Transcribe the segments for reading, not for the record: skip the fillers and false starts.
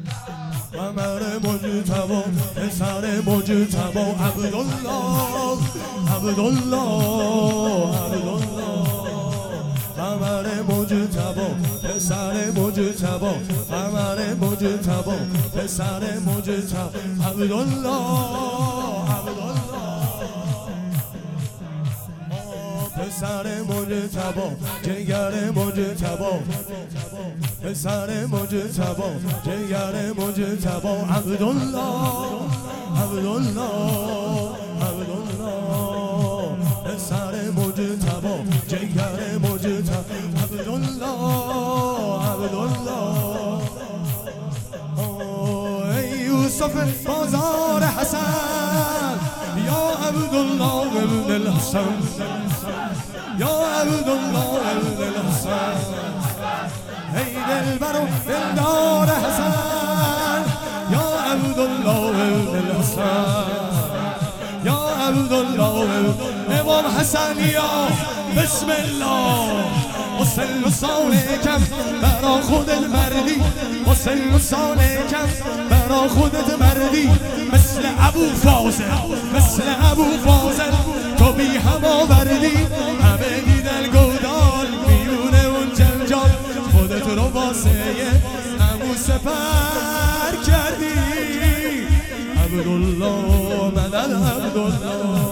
قمر مجتبی پسر مجتبی عبدالله عبدالله عبدالله قمر مجتبی پسر مجتبی قمر مجتبی پسر مجتبی عبدالله پسر مجتبی جگر مجتبی پسر مجتبی جگر مجتبی عبدالله عبدالله عبدالله پسر مجتبی جگر مجتبی عبدالله عبدالله ای یوسف بازار حسن یا عبدالله ابن الحسن یا عبدالله ابن الحسن ای دلبر و دلدار حسن یا عبدالله ابن الحسن یا عبدالله امام حسن یا بسم الله حسین و سالکم برا خودت مردی حسین و سالکم برا خودت مردی مثل ابو فاضل مثل ابو فاضل تو بی هم آوردی همه دیدن گودال میونه اون جنجال خودت رو واسه عمو سپر کردی عبدالله مدد عبدالله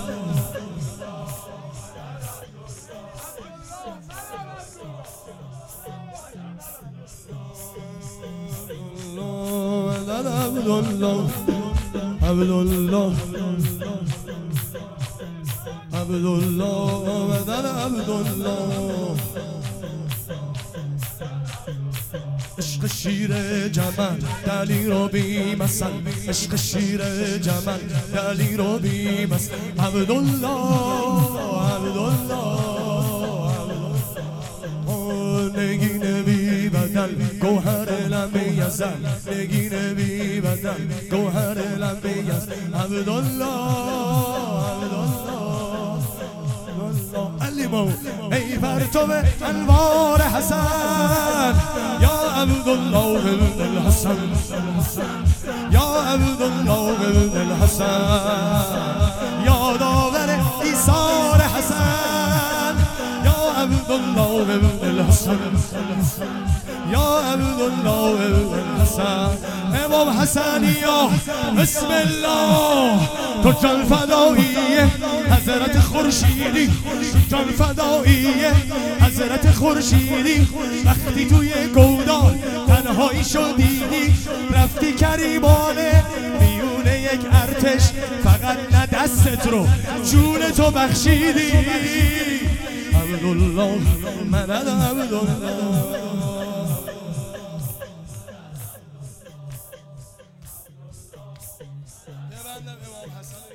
عبدالله عبدالله عبدالله مدد عبدالله عشق شیر جمل دلیر و بی مثل عشق شیر جمل دلیر و بی مثل عبدالله عبدالله نگین بی بدل گوهر لمبی یزل نگین بی بدل گوهر لمبی یزل عبدالله علیمو ای پرتو انوار حسن یا عبدالله ابن الحسن یا عبدالله ابن الحسن یا داور ایثار حسن یا عبدالله ابن الحسن یا عبدالله ابن الحسن امام حسن یا بسم الله تو جان فداییه حضرت خورشیدی جان فداییه حضرت خورشیدی وقتی توی گودال تنهایی شدیدی رفتی کریمانه میونه یک ارتش فقط نه دستت رو جون تو بخشیدی عبدالله مدد عبدالله امام حسن